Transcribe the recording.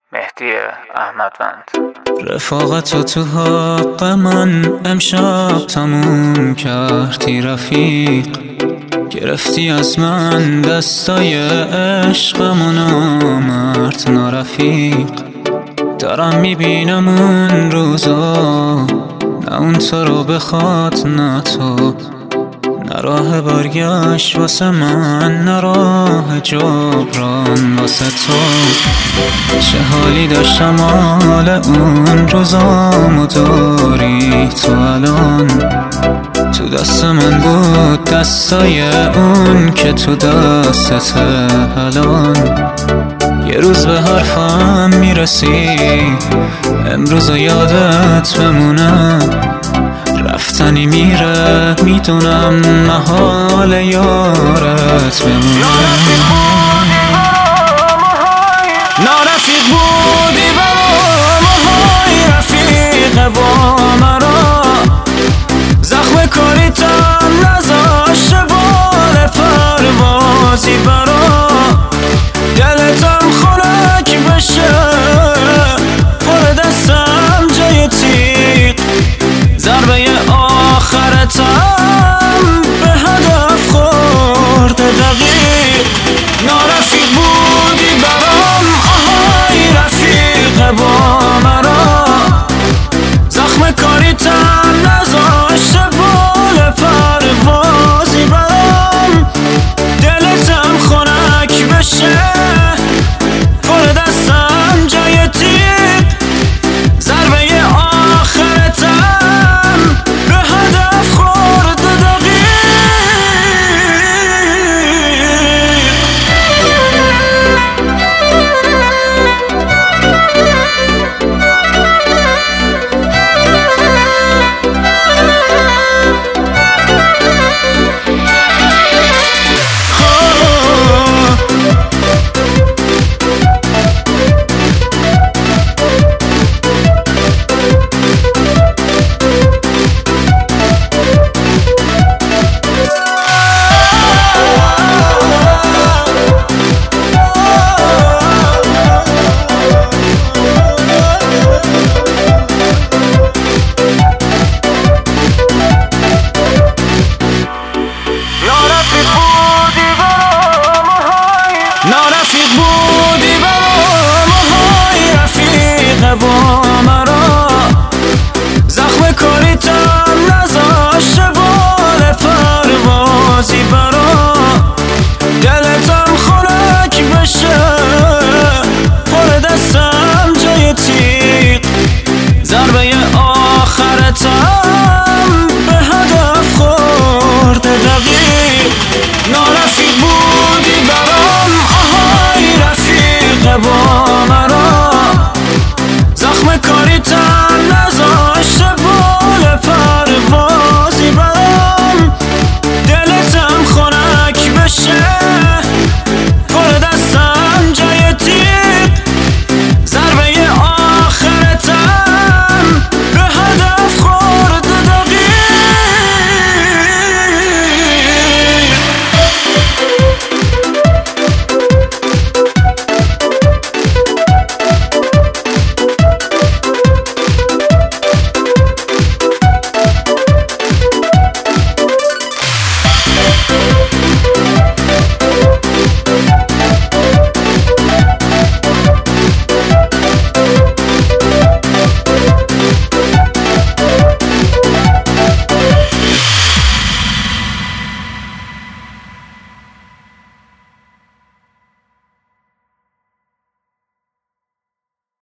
مهدی احمدوند. رفاقت تو حق من امشب تموم کردی رفیق، گرفتی از من دستای عشقم و نامرد نارفیق. دارم میبینم اون روزا، نه اون تو رو بخواد نه تو، نه راه برگشت واسه من نه راه جبران واسه تو. چه حالی داشتم حال اون روزامو داری تو الان، تو دست من بود دستای اون که تو دستت الان. یه روز به حرفم میرسی امروز یادت بمونه، رفتنی میره میدونم محال یارت بمونه. نارفیق بود